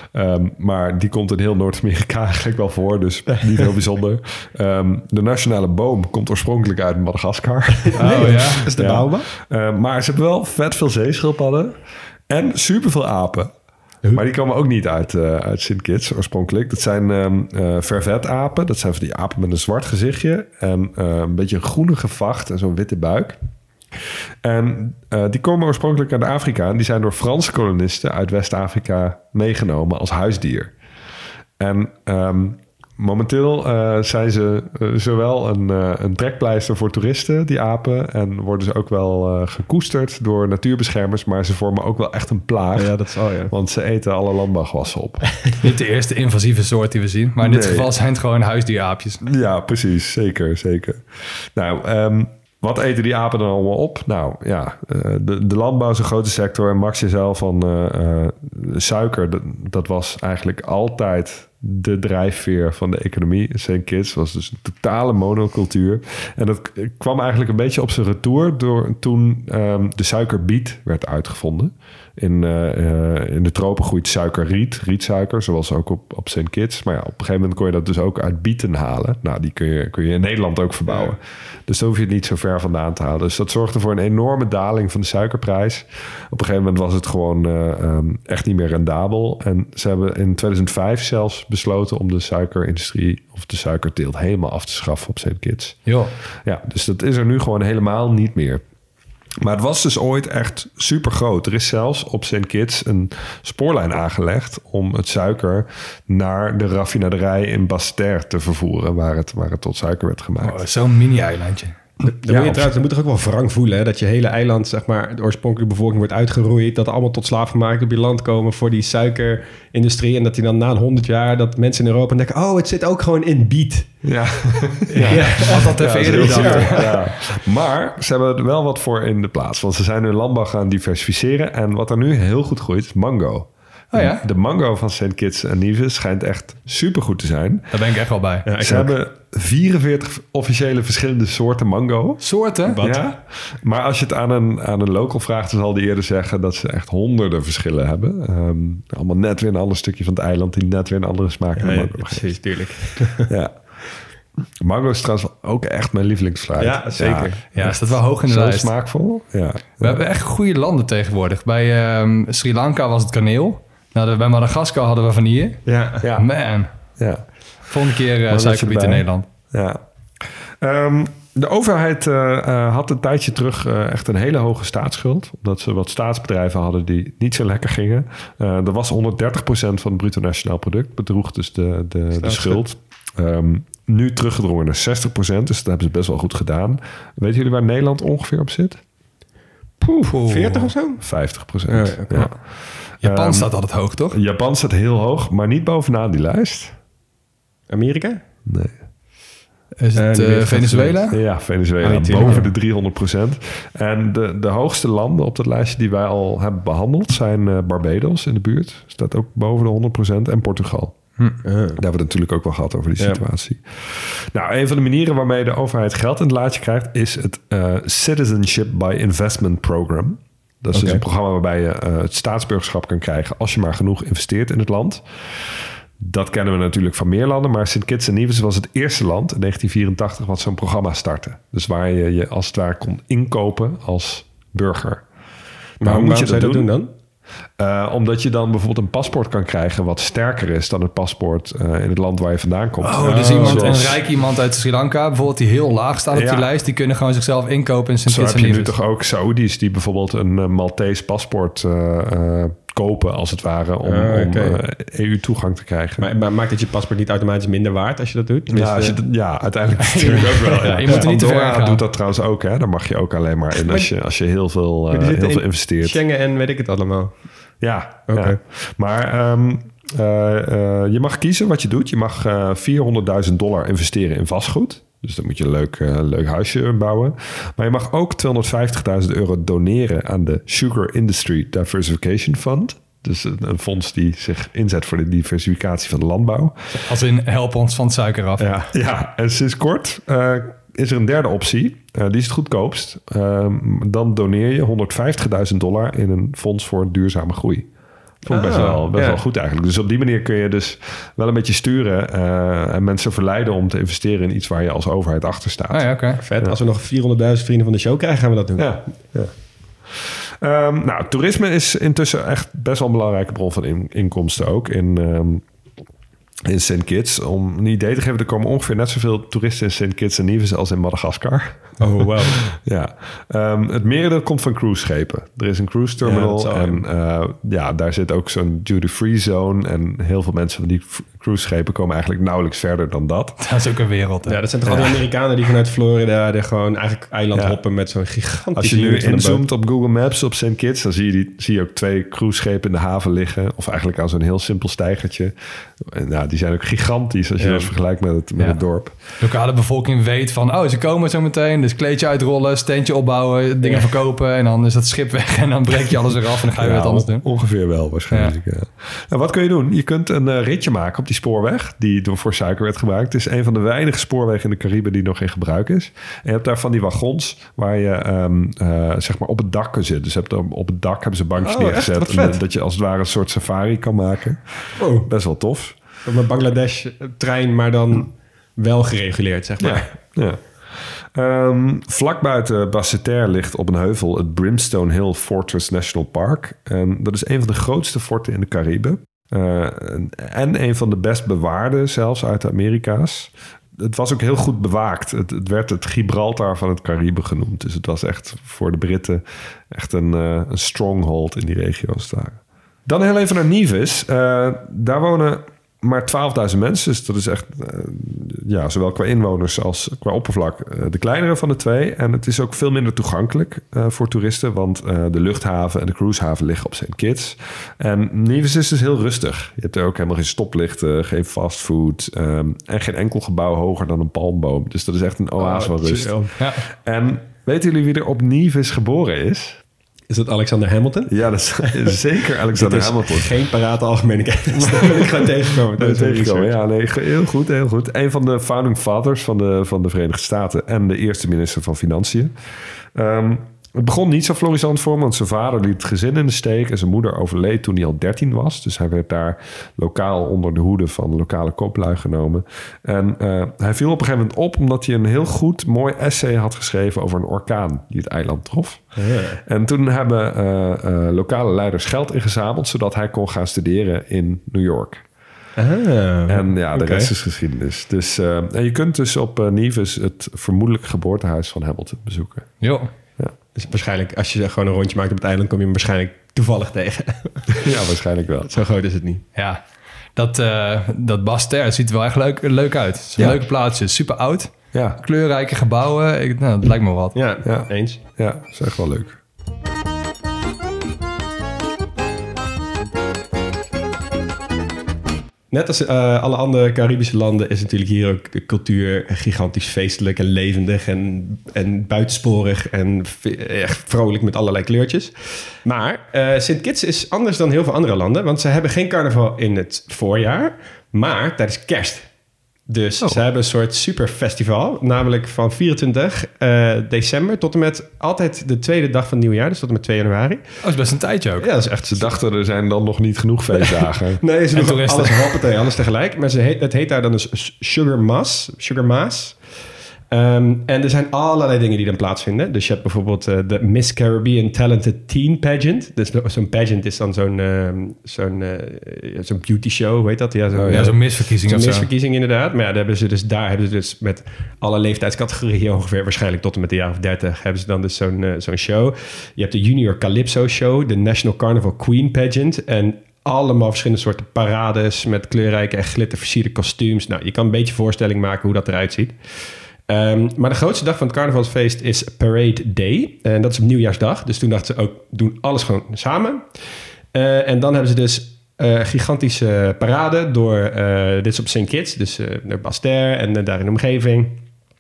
Speaker 8: Maar die komt in heel Noord-Amerika eigenlijk wel voor, dus niet heel bijzonder. De nationale boom komt oorspronkelijk uit Madagaskar.
Speaker 10: Oh ja,
Speaker 9: dat is de baobab.
Speaker 8: Maar ze hebben wel vet veel zeeschildpadden en superveel apen. Maar die komen ook niet uit St. Kitts oorspronkelijk. Dat zijn vervetapen. Dat zijn van die apen met een zwart gezichtje en een beetje een groenige vacht en zo'n witte buik. En die komen oorspronkelijk uit Afrika en die zijn door Franse kolonisten uit West-Afrika meegenomen als huisdier. En momenteel zijn ze zowel een trekpleister voor toeristen, die apen, en worden ze ook wel gekoesterd door natuurbeschermers, maar ze vormen ook wel echt een plaag.
Speaker 9: Ja, dat zal, ja.
Speaker 8: Want ze eten alle landbouwgewassen op.
Speaker 10: Niet de eerste invasieve soort die we zien, maar in dit geval zijn het gewoon huisdieraapjes.
Speaker 8: Ja, precies. Zeker. Nou, Wat eten die apen dan allemaal op? Nou ja, de landbouw is een grote sector. En Max, je zei van suiker, dat was eigenlijk altijd de drijfveer van de economie. St. Kitts was dus een totale monocultuur. En dat kwam eigenlijk een beetje op zijn retour toen de suikerbiet werd uitgevonden. In de tropen groeit rietsuiker, zoals ook op St. Kitts. Maar ja, op een gegeven moment kon je dat dus ook uit bieten halen. Nou, die kun je in Nederland ook verbouwen. Dus daar hoef je het niet zo ver vandaan te halen. Dus dat zorgde voor een enorme daling van de suikerprijs. Op een gegeven moment was het gewoon echt niet meer rendabel. En ze hebben in 2005 zelfs besloten om de suikerindustrie of de suikerteelt helemaal af te schaffen op St. Kitts. Ja, dus dat is er nu gewoon helemaal niet meer. Maar het was dus ooit echt super groot. Er is zelfs op St. Kitts een spoorlijn aangelegd om het suiker naar de raffinaderij in Basse-Terre te vervoeren, waar het tot suiker werd gemaakt.
Speaker 10: Zo'n mini-eilandje.
Speaker 9: Dan moet toch ook wel wrang voelen, hè? Dat je hele eiland, zeg maar, de oorspronkelijke bevolking wordt uitgeroeid, dat er allemaal tot slaafgemaakt op je land komen voor die suikerindustrie en dat die dan na 100 jaar dat mensen in Europa denken, oh, het zit ook gewoon in biet.
Speaker 8: Ja.
Speaker 10: Wat dat even eerder bedacht.
Speaker 8: Ja. Maar ze hebben er wel wat voor in de plaats, want ze zijn hun landbouw gaan diversificeren en wat er nu heel goed groeit is mango.
Speaker 10: Oh ja?
Speaker 8: De mango van St. Kitts en Nevis schijnt echt supergoed te zijn.
Speaker 10: Daar ben ik echt wel bij.
Speaker 8: Ja, ze hebben 44 officiële verschillende soorten mango.
Speaker 10: Soorten?
Speaker 8: Ja. Maar als je het aan een local vraagt, dan zal die eerder zeggen dat ze echt honderden verschillen hebben. Allemaal net weer een ander stukje van het eiland die net weer een andere smaak aan mango geeft.
Speaker 9: Precies, tuurlijk.
Speaker 8: Ja. Mango is trouwens ook echt mijn lievelingsfruit.
Speaker 9: Ja, zeker.
Speaker 10: Ja, staat wel hoog in de
Speaker 8: zo
Speaker 10: lijst.
Speaker 8: Smaakvol. Ja.
Speaker 10: We hebben echt goede landen tegenwoordig. Bij Sri Lanka was het kaneel. Nou, bij Madagaskar hadden we vanille.
Speaker 8: Ja.
Speaker 10: Man.
Speaker 8: Ja.
Speaker 10: Volgende keer suikerbiet in Nederland.
Speaker 8: Ja. De overheid had een tijdje terug echt een hele hoge staatsschuld. Omdat ze wat staatsbedrijven hadden die niet zo lekker gingen. Dat was 130% van het bruto nationaal product. Bedroeg dus de schuld. Nu teruggedrongen naar 60%. Dus dat hebben ze best wel goed gedaan. Weten jullie waar Nederland ongeveer op zit?
Speaker 9: 40 of zo?
Speaker 8: 50%.
Speaker 9: Ja.
Speaker 10: Japan staat altijd hoog, toch?
Speaker 8: Japan staat heel hoog, maar niet bovenaan die lijst.
Speaker 9: Amerika?
Speaker 8: Nee.
Speaker 10: Is het Venezuela?
Speaker 8: Ja, Venezuela. Boven de 300%. En de hoogste landen op dat lijstje die wij al hebben behandeld zijn Barbados in de buurt. Staat ook boven de 100%. En Portugal. Daar hebben we het natuurlijk ook wel gehad over die situatie. Nou, een van de manieren waarmee de overheid geld in het laadje krijgt is het Citizenship by Investment Program. Dat is dus een programma waarbij je het staatsburgerschap kan krijgen als je maar genoeg investeert in het land. Dat kennen we natuurlijk van meer landen, maar St. Kitts en Nevis was het eerste land in 1984 wat zo'n programma startte. Dus waar je als het ware kon inkopen als burger.
Speaker 9: Maar hoe moet je dat doen dan?
Speaker 8: Omdat je dan bijvoorbeeld een paspoort kan krijgen wat sterker is dan het paspoort in het land waar je vandaan komt.
Speaker 10: Dus een rijk iemand uit Sri Lanka, bijvoorbeeld die heel laag staat op die lijst, die kunnen gewoon zichzelf inkopen in St. Kitts en Nevis.
Speaker 8: Zo heb je nu toch ook Saoedi's die bijvoorbeeld een Maltese paspoort kopen als het ware om EU-toegang te krijgen.
Speaker 9: Maar maakt het je paspoort niet automatisch minder waard als je dat doet?
Speaker 8: Ja, uiteindelijk natuurlijk ook wel. Ja.
Speaker 10: Je moet er niet te ver gaan.
Speaker 8: Doet dat trouwens ook. Hè? Daar mag je ook alleen maar in als je heel veel investeert.
Speaker 9: Schengen en weet ik het allemaal.
Speaker 8: Ja, okay. Maar je mag kiezen wat je doet. Je mag $400.000 investeren in vastgoed. Dus dan moet je een leuk huisje bouwen. Maar je mag ook €250.000 doneren aan de Sugar Industry Diversification Fund. Dus een fonds die zich inzet voor de diversificatie van de landbouw.
Speaker 10: Als in help ons van het suiker af.
Speaker 8: Ja, en sinds kort is er een derde optie. Die is het goedkoopst. Dan doneer je $150.000 in een fonds voor duurzame groei. Vond ik best wel goed eigenlijk. Dus op die manier kun je dus wel een beetje sturen en mensen verleiden om te investeren in iets waar je als overheid achter staat.
Speaker 9: Vet. Ja. Als we nog 400.000 vrienden van de show krijgen, gaan we dat doen.
Speaker 8: Ja. Nou, toerisme is intussen echt best wel een belangrijke bron van inkomsten ook in St. Kitts. Om een idee te geven, er komen ongeveer net zoveel toeristen in St. Kitts en Nevis als in Madagaskar.
Speaker 9: Oh, wow.
Speaker 8: Ja. Het merendeel komt van cruiseschepen. Er is een cruise terminal en daar zit ook zo'n duty-free zone. En heel veel mensen van die cruiseschepen komen eigenlijk nauwelijks verder dan dat.
Speaker 10: Dat is ook een wereld. Hè?
Speaker 9: Ja, dat zijn toch al die Amerikanen die vanuit Florida er gewoon eigenlijk eiland hoppen met zo'n gigantisch...
Speaker 8: Als je nu inzoomt op Google Maps op St. Kitts, dan zie je ook 2 cruiseschepen in de haven liggen. Of eigenlijk aan zo'n heel simpel steigertje. En die zijn ook gigantisch als je dat vergelijkt met het dorp.
Speaker 10: De lokale bevolking weet van, ze komen zo meteen. Dus kleedje uitrollen, steentje opbouwen, dingen verkopen. En dan is dat schip weg en dan breek je alles eraf en dan ga je weer wat anders doen.
Speaker 8: Ongeveer wel waarschijnlijk, Nou, wat kun je doen? Je kunt een ritje maken op die spoorweg die voor suiker werd gebruikt. Het is een van de weinige spoorwegen in de Cariben die nog in gebruik is. En je hebt daar van die wagons waar je zeg maar op het dak kunt zitten. Dus op het dak hebben ze bankjes neergezet. En dat je als het ware een soort safari kan maken. Oh. Best wel tof.
Speaker 9: Op een Bangladesh-trein, maar dan wel gereguleerd, zeg maar.
Speaker 8: Ja. Vlak buiten Basseterre ligt op een heuvel het Brimstone Hill Fortress National Park. En dat is een van de grootste forten in de Cariben. En een van de best bewaarde zelfs uit de Amerika's. Het was ook heel goed bewaakt. Het werd het Gibraltar van het Caribe genoemd. Dus het was echt voor de Britten echt een stronghold in die regio's daar. Dan heel even naar Nevis. Daar wonen maar 12.000 mensen. Dus dat is echt, zowel qua inwoners als qua oppervlak, de kleinere van de twee. En het is ook veel minder toegankelijk voor toeristen, want de luchthaven en de cruisehaven liggen op St. Kitts. En Nevis is dus heel rustig. Je hebt er ook helemaal geen stoplichten, geen fastfood en geen enkel gebouw hoger dan een palmboom. Dus dat is echt een oase van rust. Ja. En weten jullie wie er op Nevis geboren is?
Speaker 9: Is dat Alexander Hamilton?
Speaker 8: Ja, dat is zeker Alexander Hamilton.
Speaker 9: Geen parate algemene kennis. Daar wil ik gewoon tegenkomen.
Speaker 8: Ja, nee, heel goed. Een van de founding fathers van de Verenigde Staten en de eerste minister van Financiën. Het begon niet zo florissant voor hem, want zijn vader liet het gezin in de steek en zijn moeder overleed toen hij al 13 was. Dus hij werd daar lokaal onder de hoede van lokale kooplui genomen. En hij viel op een gegeven moment op omdat hij een heel goed, mooi essay had geschreven over een orkaan die het eiland trof. Ja. En toen hebben lokale leiders geld ingezameld, zodat hij kon gaan studeren in New York. En de rest is geschiedenis. Dus, en je kunt dus op Nevis het vermoedelijk geboortehuis van Hamilton bezoeken.
Speaker 10: Jo.
Speaker 9: Ja. Dus waarschijnlijk, als je gewoon een rondje maakt op het eiland, kom je hem waarschijnlijk toevallig tegen.
Speaker 8: Ja, waarschijnlijk wel.
Speaker 9: Zo groot is het niet.
Speaker 10: Ja, dat Basseterre ziet er wel echt leuk uit. Het is een leuke plaatsje, super oud. Ja. Kleurrijke gebouwen. Dat lijkt me wat.
Speaker 9: Ja, eens.
Speaker 8: Ja, dat is echt wel leuk.
Speaker 9: Net als alle andere Caribische landen is natuurlijk hier ook de cultuur gigantisch feestelijk en levendig en buitensporig en echt vrolijk met allerlei kleurtjes. Maar St. Kitts is anders dan heel veel andere landen, want ze hebben geen carnaval in het voorjaar, maar tijdens kerst. Dus ze hebben een soort superfestival, namelijk van 24 december tot en met altijd de tweede dag van het nieuwjaar, dus tot en met 2 januari.
Speaker 10: Oh, dat is best een tijdje ook.
Speaker 9: Ja, dat is echt.
Speaker 8: Ze dachten er zijn dan nog niet genoeg feestdagen.
Speaker 9: Nee, ze doen alles tegelijk. Maar het heet daar dan dus Sugar Mass. En er zijn allerlei dingen die dan plaatsvinden. Dus je hebt bijvoorbeeld de Miss Caribbean Talented Teen Pageant. Dus zo'n pageant is dan zo'n beauty show, hoe heet dat? Ja,
Speaker 10: zo'n misverkiezing of zo.
Speaker 9: Zo'n misverkiezing inderdaad. Maar daar hebben ze dus met alle leeftijdscategorieën ongeveer, waarschijnlijk tot en met de jaar of 30, hebben ze dan dus zo'n show. Je hebt de Junior Calypso Show, de National Carnival Queen Pageant en allemaal verschillende soorten parades met kleurrijke en glitterversierde kostuums. Nou, je kan een beetje voorstelling maken hoe dat eruit ziet. Maar de grootste dag van het carnavalsfeest is Parade Day. En dat is op nieuwjaarsdag. Dus toen dachten ze ook, doen alles gewoon samen. En dan hebben ze dus gigantische parade door... dit is op St. Kitts, dus naar Basseterre en daar in de omgeving.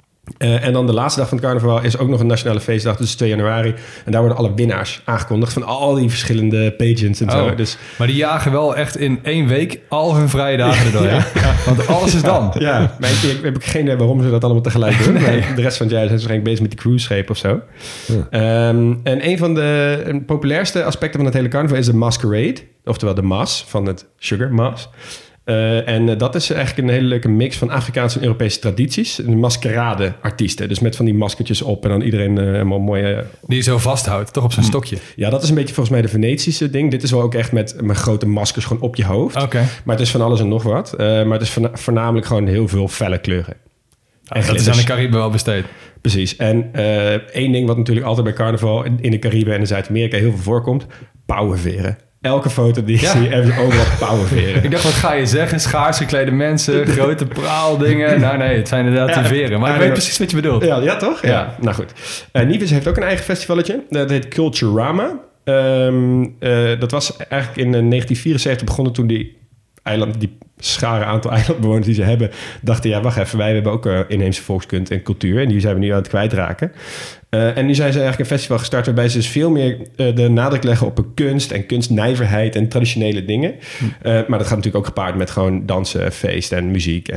Speaker 9: En dan de laatste dag van het carnaval is ook nog een nationale feestdag, dus 2 januari. En daar worden alle winnaars aangekondigd van al die verschillende pageants en zo. Dus,
Speaker 10: maar die jagen wel echt in 1 week al hun vrije dagen erdoor. Ja. Want alles is dan.
Speaker 9: Ja, maar ik heb geen idee waarom ze dat allemaal tegelijk doen. Nee. De rest van het jaar zijn ze waarschijnlijk bezig met die cruiseschepen of zo. Ja. En een van de populairste aspecten van het hele carnaval is de masquerade. Oftewel de mas van het Sugar Mass. En dat is eigenlijk een hele leuke mix van Afrikaanse en Europese tradities. De maskerade-artiesten. Dus met van die maskertjes op en dan iedereen helemaal mooie...
Speaker 10: Die je zo vasthoudt, toch op zijn stokje?
Speaker 9: Ja, dat is een beetje volgens mij de Venetische ding. Dit is wel ook echt met grote maskers gewoon op je hoofd.
Speaker 10: Okay.
Speaker 9: Maar het is van alles en nog wat. Maar het is voornamelijk gewoon heel veel felle kleuren.
Speaker 10: Ja, dat is aan de Cariben wel besteed.
Speaker 9: Precies. En één ding wat natuurlijk altijd bij carnaval in de Cariben en in Zuid-Amerika heel veel voorkomt. Pauwenveren. Elke foto die ik zie, hebben ze overal pauwenveren.
Speaker 10: Ik dacht, wat ga je zeggen? Schaars geklede mensen, grote praaldingen. Nou nee, het zijn inderdaad die veren. Maar ik weet precies wat je bedoelt.
Speaker 9: Ja toch? Ja. Nou goed. Nives heeft ook een eigen festivalletje. Dat heet Culturama. Dat was eigenlijk in 1974 begonnen toen die schare aantal eilandbewoners die ze hebben, dachten, wacht even, wij hebben ook inheemse volkskunde en cultuur. En die zijn we nu aan het kwijtraken. En nu zijn ze eigenlijk een festival gestart waarbij ze dus veel meer de nadruk leggen op kunst en kunstnijverheid en traditionele dingen. Maar dat gaat natuurlijk ook gepaard met gewoon dansen, feest en muziek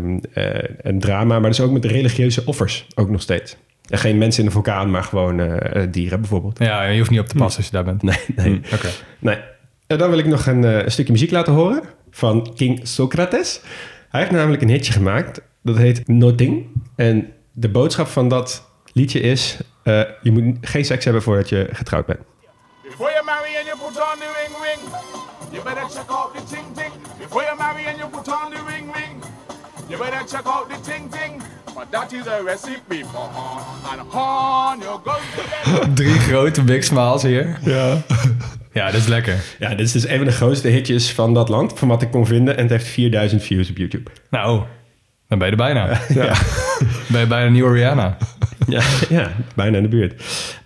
Speaker 9: en drama. Maar dus ook met religieuze offers, ook nog steeds. En geen mensen in de vulkaan, maar gewoon dieren bijvoorbeeld.
Speaker 10: Ja, je hoeft niet op te passen als je daar bent.
Speaker 9: Nee.
Speaker 10: Oké.
Speaker 9: Nee. Dan wil ik nog een stukje muziek laten horen van King Socrates. Hij heeft namelijk een hitje gemaakt. Dat heet Nothing. En de boodschap van dat liedje is, je moet geen seks hebben voordat je getrouwd bent.
Speaker 11: Before you marry and you put on the ring ring, you better check out the ting ting. Before you marry and you put on the ring ring, you better check out the ting ting. But that is a recipe for horn and horn you go together.
Speaker 10: 3 grote big smiles hier.
Speaker 9: Ja.
Speaker 10: Ja, dat is lekker.
Speaker 9: Ja, dit is dus een van de grootste hitjes van dat land, van wat ik kon vinden. En het heeft 4000 views op YouTube.
Speaker 10: Nou, dan ben je er bijna. Ja. Ben je bijna een nieuwe Rihanna.
Speaker 9: Ja, bijna in de buurt.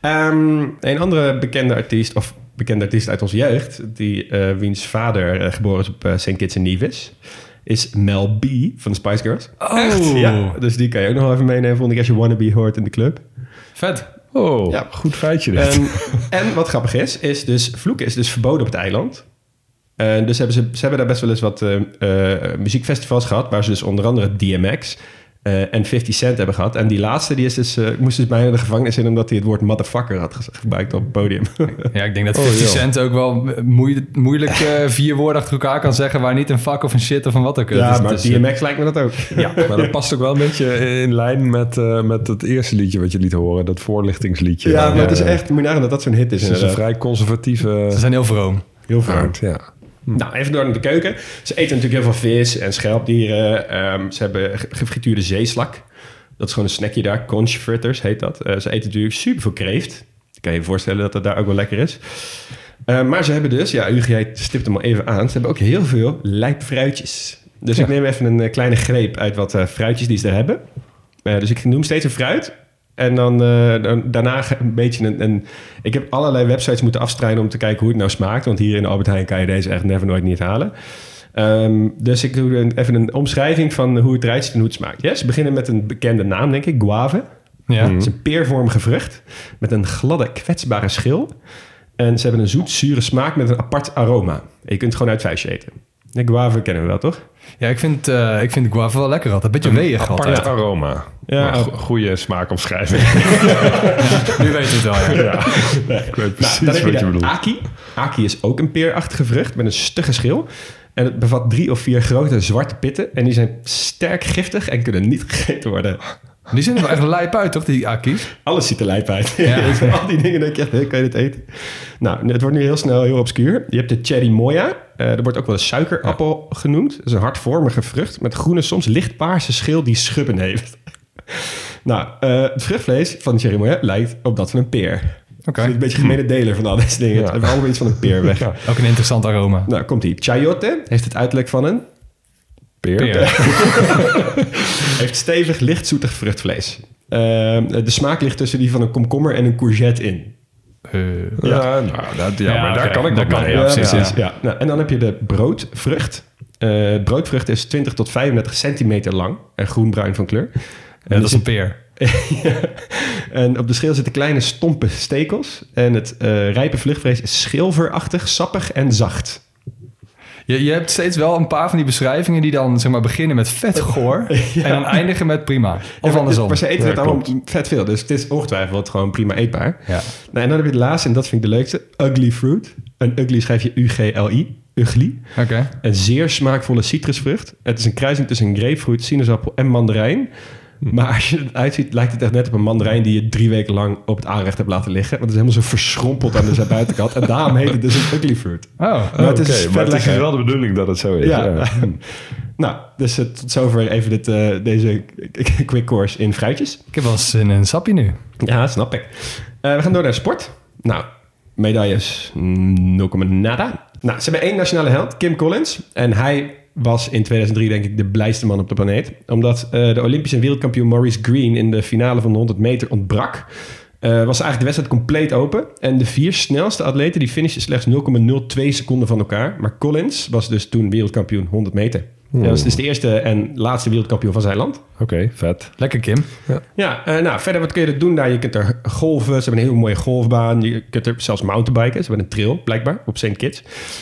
Speaker 9: Een andere bekende artiest uit onze jeugd, wiens vader geboren is op St. Kitts en Nevis, is Mel B van de Spice Girls.
Speaker 10: Oh.
Speaker 9: Echt? Ja, dus die kan je ook nog wel even meenemen volgende keer als je Wannabe hoort in de club.
Speaker 10: Vet.
Speaker 8: Oh, ja, goed feitje dit.
Speaker 9: En wat grappig is dus vloeken is dus verboden op het eiland. Dus ze hebben daar best wel eens wat muziekfestivals gehad, waar ze dus onder andere DMX en 50 Cent hebben gehad. En die laatste die is dus, moest dus bijna de gevangenis in omdat hij het woord motherfucker had gebruikt op het podium.
Speaker 10: Ja, ik denk dat 50 Cent ook wel moeilijk 4 woorden achter elkaar kan zeggen waar niet een fuck of een shit of een wat ook.
Speaker 9: Ja, maar DMX lijkt me dat ook.
Speaker 8: Ja, maar dat past ook wel een beetje in lijn met het eerste liedje wat je liet horen, dat voorlichtingsliedje.
Speaker 9: Ja, maar het is echt, moet je nagaan dat zo'n hit is.
Speaker 8: Het is een vrij conservatieve...
Speaker 10: Ze zijn heel vroom.
Speaker 9: Heel vroom.
Speaker 8: Ja.
Speaker 9: Nou, even door naar de keuken. Ze eten natuurlijk heel veel vis en schelpdieren. Ze hebben gefrituurde zeeslak. Dat is gewoon een snackje daar. Conch fritters heet dat. Ze eten natuurlijk superveel kreeft. Dan kan je je voorstellen dat dat daar ook wel lekker is. Maar ze hebben dus, Hugo, jij stipt hem al even aan. Ze hebben ook heel veel lijpfruitjes. Dus ik neem even een kleine greep uit wat fruitjes die ze er hebben. Dus ik noem steeds een fruit. En dan daarna een beetje ik heb allerlei websites moeten afstruinen om te kijken hoe het nou smaakt. Want hier in de Albert Heijn kan je deze echt nooit niet halen. Dus ik doe even een omschrijving van hoe het eruit ziet en hoe het smaakt. Yes, we beginnen met een bekende naam, denk ik. Guave.
Speaker 10: Ja.
Speaker 9: Het is een peervormige vrucht met een gladde, kwetsbare schil. En ze hebben een zoet-zure smaak met een apart aroma. En je kunt het gewoon uit het vuistje eten. De guave kennen we wel, toch?
Speaker 10: Ja, ik vind guava wel lekker altijd. Een beetje weeg altijd.
Speaker 8: Apart aroma. Ja, goede smaakomschrijving.
Speaker 10: Nu weet je het wel, ja.
Speaker 8: Ik weet precies
Speaker 9: dan heb
Speaker 8: wat je bedoelt.
Speaker 9: Aki. Aki is ook een peerachtige vrucht met een stugge schil. En het bevat 3 of 4 grote zwarte pitten. En die zijn sterk giftig en kunnen niet gegeten worden.
Speaker 10: Die zien er wel echt lijp uit, toch, die aki's?
Speaker 9: Alles ziet er lijp uit.
Speaker 10: Ja.
Speaker 9: Al die dingen denk je echt, kan je dit eten? Nou, het wordt nu heel snel heel obscuur. Je hebt de cherry moya. Er wordt ook wel een suikerappel genoemd. Dat is een hartvormige vrucht met groene, soms lichtpaarse schil die schubben heeft. Nou, het vruchtvlees van de cherry moya lijkt op dat van een peer.
Speaker 10: Okay.
Speaker 9: Een beetje gemene deler van al deze dingen. Het hebben allemaal iets van een peer weg.
Speaker 10: Ja. Ook een interessant aroma.
Speaker 9: Nou, komt-ie. Chayote heeft het uiterlijk van een...
Speaker 8: Peer.
Speaker 9: Heeft stevig, lichtzoetig vruchtvlees. De smaak ligt tussen die van een komkommer en een courgette in.
Speaker 8: Maar daar kan ik nog mee.
Speaker 9: Ja. Nou, en dan heb je de broodvrucht. Broodvrucht is 20 tot 35 centimeter lang en groenbruin van kleur.
Speaker 10: En dat is een peer.
Speaker 9: En op de schil zitten kleine stompe stekels. En het rijpe vruchtvlees is schilferachtig, sappig en zacht.
Speaker 10: Je hebt steeds wel een paar van die beschrijvingen die dan zeg maar beginnen met vet goor en dan eindigen met prima. Of andersom.
Speaker 9: Maar ze eten het allemaal vet veel, dus het is ongetwijfeld gewoon prima eetbaar. Ja. Nou, en dan heb je de laatste, en dat vind ik de leukste, ugly fruit. En ugly schrijf je U-G-L-I, ugly.
Speaker 10: Okay.
Speaker 9: Een zeer smaakvolle citrusvrucht. Het is een kruising tussen een grapefruit, sinaasappel en mandarijn. Maar als je het uitziet, lijkt het echt net op een mandarijn die je 3 weken lang op het aanrecht hebt laten liggen. Want het is helemaal zo verschrompeld aan de buitenkant. En daarom heet het dus een ugly fruit.
Speaker 8: Maar het is wel de bedoeling dat het zo is.
Speaker 9: Ja. Nou, dus tot zover even deze quick course in fruitjes.
Speaker 10: Ik heb wel eens een sapje nu.
Speaker 9: Ja, snap ik. We gaan door naar sport. Nou, medailles, 0, nada. Nou, ze hebben 1 nationale held, Kim Collins. En hij was in 2003 denk ik de blijste man op de planeet. Omdat de Olympisch en wereldkampioen Maurice Green in de finale van de 100 meter ontbrak. Was eigenlijk de wedstrijd compleet open. En de 4 snelste atleten die finishten slechts 0,02 seconden van elkaar. Maar Collins was dus toen wereldkampioen 100 meter. Hij was dus de eerste en laatste wereldkampioen van zijn land.
Speaker 8: Oké, vet.
Speaker 10: Lekker, Kim.
Speaker 9: Nou, verder wat kun je er doen daar? Je kunt er golven. Ze hebben een hele mooie golfbaan. Je kunt er zelfs mountainbiken. Ze hebben een trail, blijkbaar, op St. Kitts.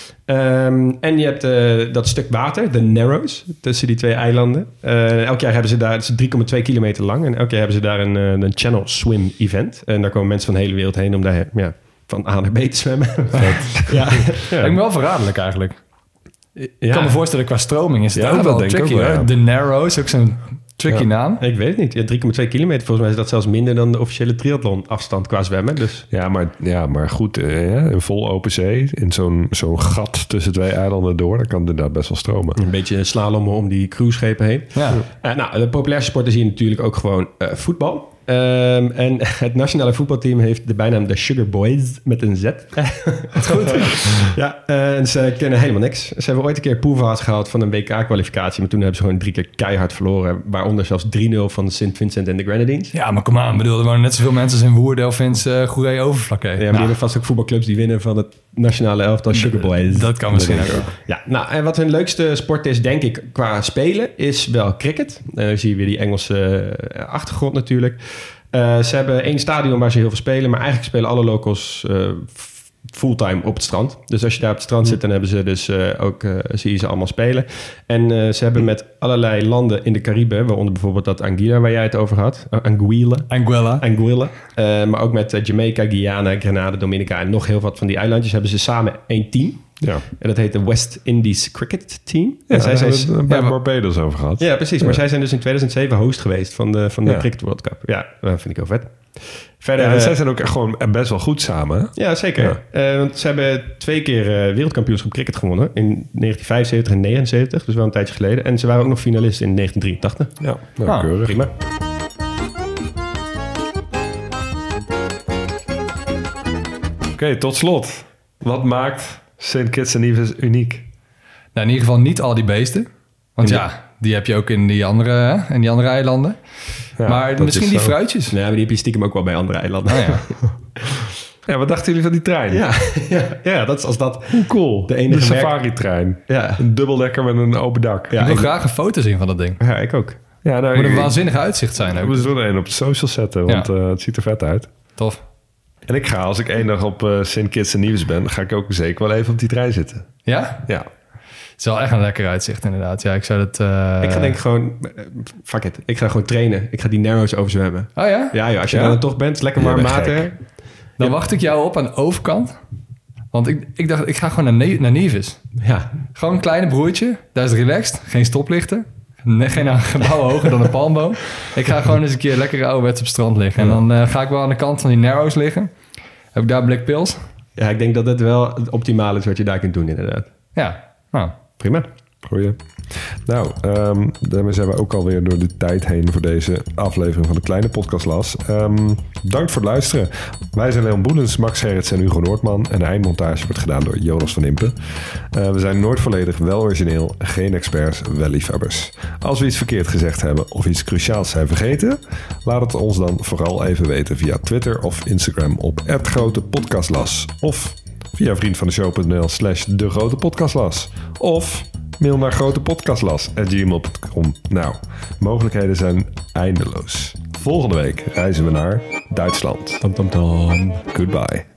Speaker 9: En je hebt dat stuk water, de Narrows, tussen die 2 eilanden. Elk jaar hebben ze daar, het is 3,2 kilometer lang. En elk jaar hebben ze daar een channel swim event. En daar komen mensen van de hele wereld heen om daar van A naar B te zwemmen.
Speaker 10: Lijkt me wel verraderlijk eigenlijk. Ik kan me voorstellen, qua stroming is het ook wel tricky. De Narrows, ook zo'n tricky naam.
Speaker 9: Ik weet het niet. 3,2 kilometer, volgens mij is dat zelfs minder dan de officiële triathlon afstand qua zwemmen. Dus.
Speaker 8: Maar goed, in vol open zee, in zo'n gat tussen 2 eilanden door, dan kan het inderdaad best wel stromen.
Speaker 9: Een beetje slalommen om die cruiseschepen heen. Ja. De populairste sport is hier natuurlijk ook gewoon voetbal. En het nationale voetbalteam heeft de bijnaam de Sugar Boys met een Z. Goed. En ze kennen helemaal niks. Ze hebben ooit een keer poolfase gehaald van een WK-kwalificatie. Maar toen hebben ze gewoon 3 keer keihard verloren. Waaronder zelfs 3-0 van St. Vincent en de Grenadines.
Speaker 10: Ja, maar kom aan. Er wonen net zoveel mensen als in Woerden, Vince, Goeree, Overflakkee.
Speaker 9: Ja, maar die hebben vast ook voetbalclubs die winnen van het nationale elftal Sugar Boys.
Speaker 10: Dat kan misschien ook.
Speaker 9: Ja, nou, en wat hun leukste sport is, denk ik, qua spelen, is wel cricket. Dan zie je weer die Engelse achtergrond natuurlijk. Ze hebben 1 stadion waar ze heel veel spelen, maar eigenlijk spelen alle locals fulltime op het strand. Dus als je daar op het strand zit, dan hebben ze dus zie je ze allemaal spelen. En ze hebben met allerlei landen in de Cariben, waaronder bijvoorbeeld dat Anguilla waar jij het over had. Anguilla. Maar ook met Jamaica, Guyana, Grenada, Dominica en nog heel wat van die eilandjes hebben ze samen 1 team. Ja. En dat heet de West Indies Cricket Team.
Speaker 8: Ja, zij zijn bij Barbados over gehad.
Speaker 9: Ja, precies. Maar zij zijn dus in 2007 host geweest van de Cricket World Cup. Ja, dat vind ik heel vet. Verder,
Speaker 8: zij zijn ook echt gewoon best wel goed samen. Hè?
Speaker 9: Ja, zeker. Ja. Want ze hebben 2 keer wereldkampioenschap cricket gewonnen. In 1975 en 79, dus wel een tijdje geleden. En ze waren ook nog finalist in 1983.
Speaker 8: Ja, keurig.
Speaker 9: Prima.
Speaker 8: Oké, tot slot. Wat maakt St. Kitts en Nevis uniek?
Speaker 10: Nou, in ieder geval niet al die beesten. Want die heb je ook in die andere eilanden. Ja, maar misschien die fruitjes.
Speaker 9: Ja, maar die heb je stiekem ook wel bij andere eilanden.
Speaker 8: Ja, wat dachten jullie van die trein?
Speaker 9: Ja, dat is als dat...
Speaker 8: Hoe cool.
Speaker 9: De enige
Speaker 8: safari-trein.
Speaker 9: Ja.
Speaker 8: Een dubbeldekker met een open dak.
Speaker 10: Ja, ik wil graag een foto zien van dat ding.
Speaker 9: Ja, ik ook.
Speaker 10: Ja, nou, moet een waanzinnig uitzicht zijn ook.
Speaker 8: We zullen een op de social zetten, want het ziet er vet uit.
Speaker 10: Tof.
Speaker 8: En ik ga, als ik 1 dag op St. Kitts en Nevis ben, ga ik ook zeker wel even op die trein zitten.
Speaker 10: Ja?
Speaker 8: Ja.
Speaker 10: Het is wel echt een lekker uitzicht inderdaad. Ja, ik zou dat...
Speaker 9: Ik ga denk ik gewoon... Fuck it. Ik ga gewoon trainen. Ik ga die Narrows overzwemmen.
Speaker 10: Oh ja?
Speaker 9: Ja, als je dan toch bent, lekker warm water.
Speaker 10: Dan wacht ik jou op aan de overkant. Want ik dacht, ik ga gewoon naar Nevis.
Speaker 9: Ja.
Speaker 10: Gewoon een kleine broertje. Daar is het relaxed. Geen stoplichten. Geen gebouw hoger dan een palmboom. Ik ga gewoon eens een keer lekker ouderwets op het strand liggen. En dan ga ik wel aan de kant van die Narrows liggen. Heb ik daar Black Pills.
Speaker 9: Ja, ik denk dat het wel het optimale is wat je daar kunt doen inderdaad.
Speaker 10: Ja, nou...
Speaker 9: Prima.
Speaker 8: Goeie. Nou, daarmee zijn we ook alweer door de tijd heen voor deze aflevering van de Kleine Podcastlas. Dank voor het luisteren. Wij zijn Leon Boelens, Max Gerrits en Hugo Noordman. En de eindmontage wordt gedaan door Jonas van Impen. We zijn nooit volledig, wel origineel, geen experts, wel liefhebbers. Als we iets verkeerd gezegd hebben of iets cruciaals zijn vergeten, laat het ons dan vooral even weten via Twitter of Instagram op @grotepodcastlas. Of via vriendvandeshow.nl/degrotepodcastlas. Of mail naar grotepodcastlas@gmail.com. Nou, mogelijkheden zijn eindeloos. Volgende week reizen we naar Duitsland.
Speaker 9: Tam tam tam.
Speaker 8: Goodbye.